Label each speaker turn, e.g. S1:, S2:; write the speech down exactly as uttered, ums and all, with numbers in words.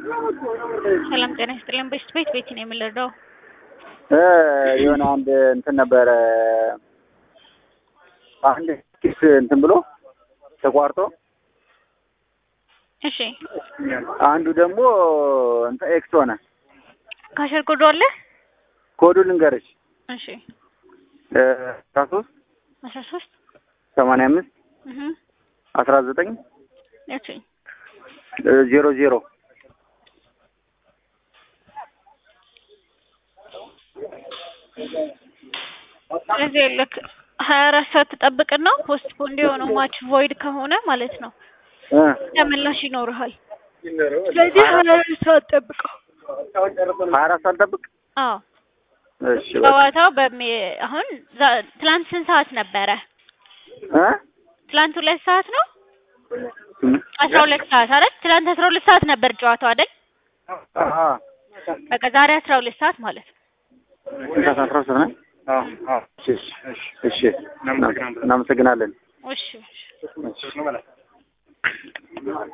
S1: ሰላም ጤና ይስጥልን። በስት ቤት ቤት ነው የምንረዳው?
S2: እ የሆነ አንድ እንትን ነበረ አንድ ኪስ እንትን ብሎ ተቋርጦ፣
S1: እሺ
S2: አንዱ ደግሞ እንትን ኤክስ ሆነ።
S1: ካሸር ኮዱ አለ?
S2: ኮዱ ልንገርሽ።
S1: እሺ
S2: እ አስራ ሶስት
S1: አስራ ሶስት
S2: ሰማንያ አምስት
S1: እህ
S2: አስራ ዘጠኝ
S1: እሺ
S2: ዜሮ ዜሮ
S1: ስለዚህ ልክ ሀያ አራት ሰዓት ተጠብቅና ፖስት ፖንድ የሆነው ማች ቮይድ ከሆነ ማለት ነው
S2: እ
S1: ተመላሽ ይኖርሃል። ስለዚህ ሀያ አራት ሰዓት ጠብቀው።
S2: ሀያ አራት ሰዓት ጠብቅ።
S1: አዎ
S2: እሺ
S1: በዋታው በሚ አሁን ትላንት ስንት ሰዓት ነበረ?
S2: እ
S1: ትላንት ሁለት ሰዓት ነው አስራ ሁለት ሰዓት አይደል? ትላንት አስራ ሁለት ሰዓት ነበር ጨዋታው አይደል?
S2: አሃ
S1: በቃ ዛሬ አስራ ሁለት ሰዓት ማለት ነው።
S2: አስራ ሁለት ሰዓት ነው። አዎ አዎ እሺ እሺ እናመሰግናለን።
S1: እሺ
S2: እሺ